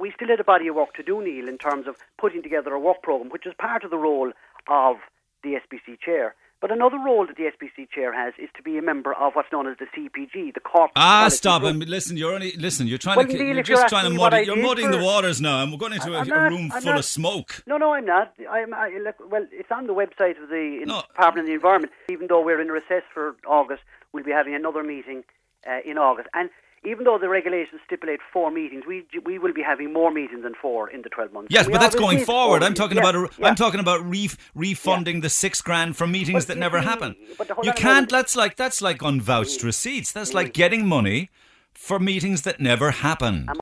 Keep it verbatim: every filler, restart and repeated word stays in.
we still had a body of work to do, Neil, in terms of putting together a work programme, which is part of the role of the S B C chair. But another role that the S B C chair has is to be a member of what's known as the C P G, the Corporate Ah, Policy stop! Group. And listen, you're only listen. You're trying Well, to. Neil, you're if just you're trying to asking me what muddy. I You're did muddying for- the waters now, and we're going into a, I'm a not- room I'm full not- of smoke. No, no, I'm not. I'm, I, look, well, it's on the website of the No. Department of the Environment. Even though we're in recess for August, we'll be having another meeting uh, in August. And even though the regulations stipulate four meetings, we we will be having more meetings than four in the twelve months. Yes, We but that's always going did forward. four I'm talking meetings. about a, Yeah, I'm yeah. talking about re- refunding the six grand from meetings Well, that you never see, happen. but hold You on a can't. moment. That's like that's like unvouched receipts. That's like getting money for meetings that never happen.